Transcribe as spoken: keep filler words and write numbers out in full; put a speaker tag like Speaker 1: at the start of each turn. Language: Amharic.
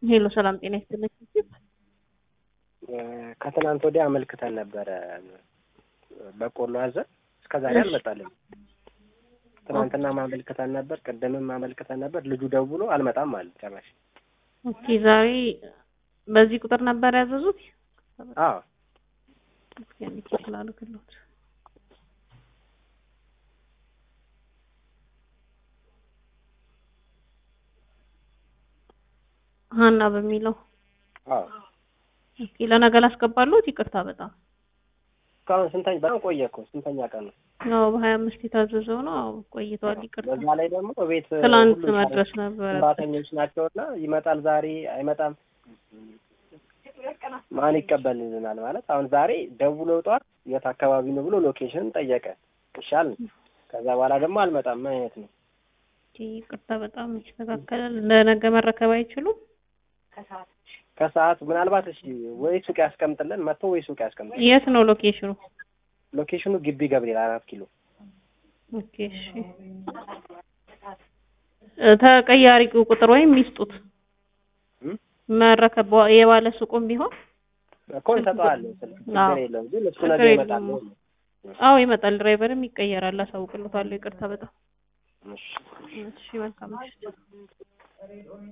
Speaker 1: ሄሎ ሰላም ጤና ይስጥልኝ።
Speaker 2: ከትናንት ወዲያ አመልክተን ነበረ በቆሎ አዘን እስከዛሬ አልመጣልንም። ትናንትና ማመልከተን ነበር፣ ቀደምም ማመልከተን ነበር። ልጁ ደውሎ አልመጣም አለ ጨራሽ።
Speaker 1: ኦኬ ዛሬ በዚህ ቁጥር ነበር ያዘዙት?
Speaker 2: አዎ
Speaker 1: እስኪ አንዴ ይችላል ከሉት ሃና በሚለው
Speaker 2: አዎ
Speaker 1: ኦኬ ለነገ ላስገባሉት። ይቅርታ በጣም
Speaker 2: ካሁን ስንተኛ በጣም ቆየ እኮ ስንተኛ ቀን ነው?
Speaker 1: አዎ በሀያ አምስት የታዘዘው ነው። አዎ ቆይቷል። ይቅርታ
Speaker 2: በዛ ላይ ደግሞ ቤት
Speaker 1: ትላንት መድረስ ነበር።
Speaker 2: ሰራተኞች ናቸውና ይመጣል ዛሬ አይመጣም ማን ይቀበልልናል ማለት። አሁን ዛሬ ደውሎ ጧት የት አካባቢ ነው ብሎ ሎኬሽን ጠየቀ። ይሻል ከዛ በኋላ ደግሞ አልመጣም ማለት ነው።
Speaker 1: ይቅርታ በጣም ይስተካከላል። ለነገ መረከብ አይችሉም?
Speaker 2: ከሰዓት ከሰዓት ምናልባት እሺ ወይ ሱቅ ያስቀምጥልን መጥቶ ወይ ሱቅ ያስቀምጥልን።
Speaker 1: የት ነው ሎኬሽኑ?
Speaker 2: ሎኬሽኑ ግቢ ገብርኤል አራት ኪሎ።
Speaker 1: ኦኬ እሺ ተቀያሪ ቁጥር ወይም ይስጡት መረከብ የባለ ሱቁም ቢሆን
Speaker 2: እኮ እንሰጣለን። ችግር የለውም ግን እሱ ነገር ይመጣል።
Speaker 1: አዎ ይመጣል። ድራይቨርም ይቀየራል። አሳውቅልዎታለሁ። ይቅርታ በጣም
Speaker 2: እሺ
Speaker 1: እሺ መልካም እሺ